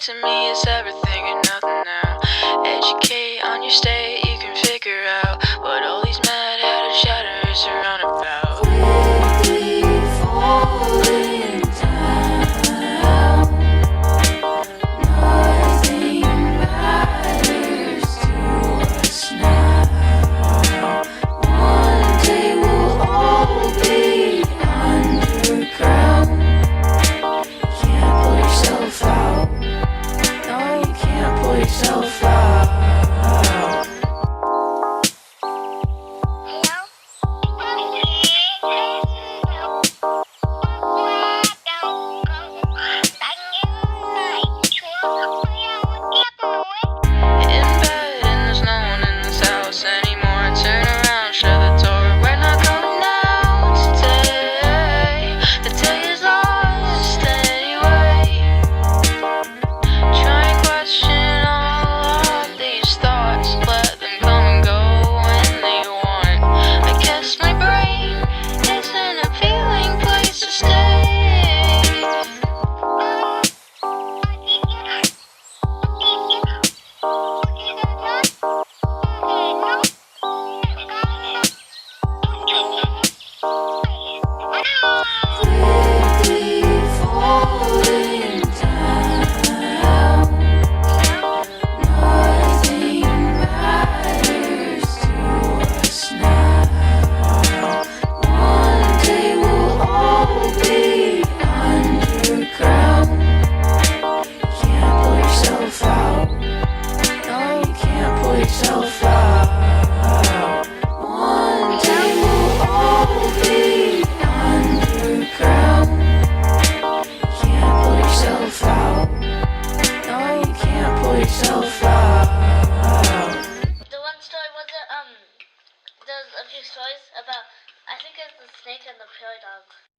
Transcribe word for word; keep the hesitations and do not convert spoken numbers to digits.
to me is everything and nothing now. Educate on your state, you can figure out what all these mad-hatted shatters are on about. Quickly falling down, nothing matters to us now. One day we'll all be underground. Can't pull yourself out. No, you can't pull yourself out. Quickly falling down, nothing matters to us now. One day we'll all be underground. Can't pull yourself out. No, you can't pull yourself out. One day we'll all be underground. Can't pull yourself out. No, you can't pull yourself out. The one story was it, um, there's a few stories about, I think it's the snake and the prairie dog.